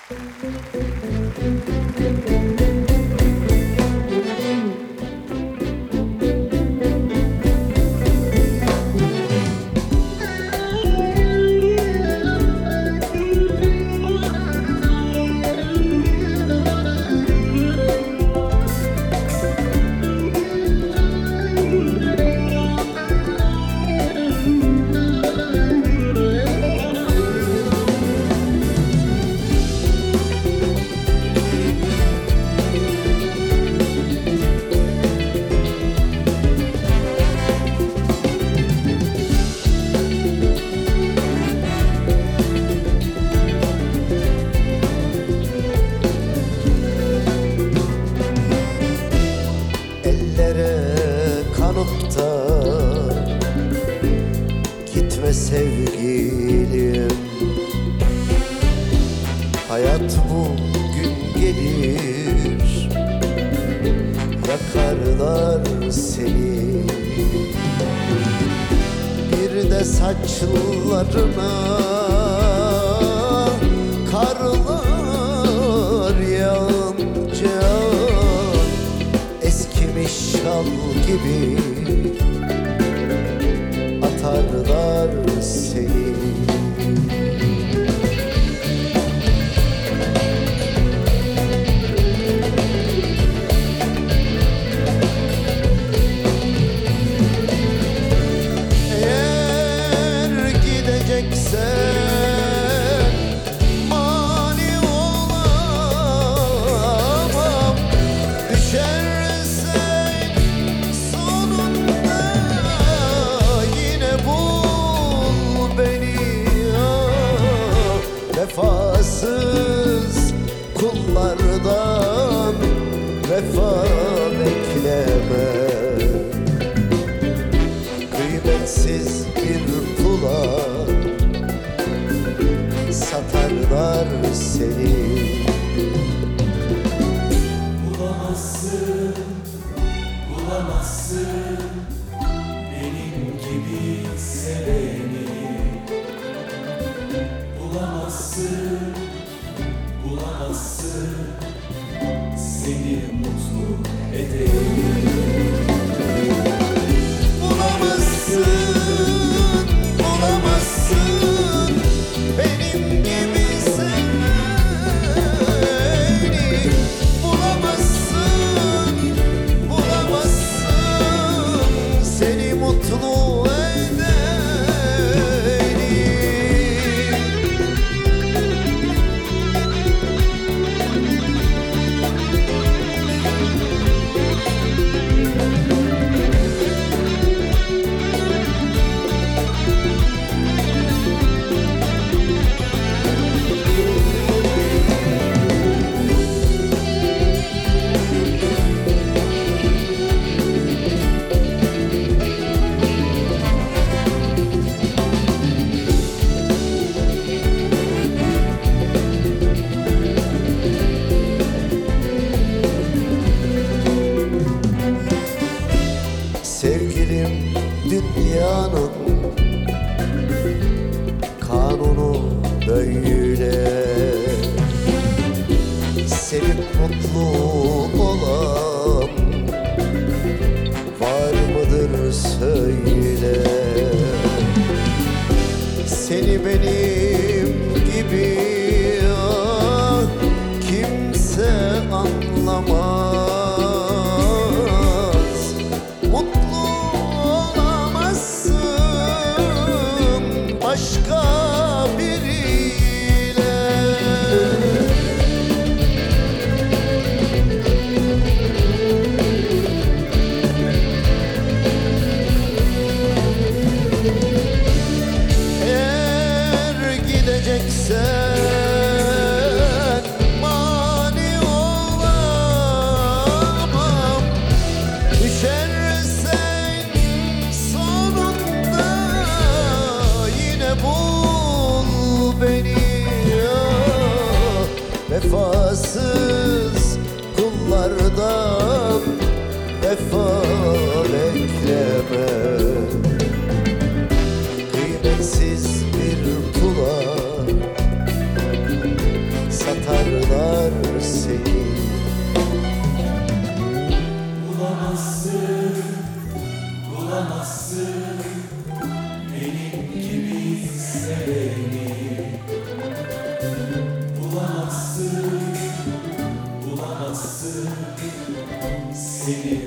Kanıp da gitme sevgilim, hayat bugün gelir, yakarlar seni. Bir de saçlarına karlar yağınca eskimiş şal gibi atarlar seni. Eğer gideceksen mani olamam, düşersen sonunda yine bul beni. Vefasız kullardan vefa bekleme, kıymetsiz bir pula satarlar seni. Bulamazsın, bulamazsın benim gibi seveni. Bulamazsın, bulamazsın seni mutlu edeni. Bulamazsın, bulamazsın benim gibi seveni. Bulamazsın, bulamazsın seni mutlu edeni. Sevgilim, dünyanın kanunu böyle. Sevip mutlu olan var mıdır söyle. Seni benim gibi kimse anlamaz. Mutlu olamazsın başka biriyle. Eğer gideceksen mani olamam, düşersen sonunda yine bul beni. Vefasız kullardan vefa bekleme, kıymetsiz bir pula satar yar seni. Bulamazsın, bulamazsın benim gibi seveni. Bulamazsın, bulamazsın seni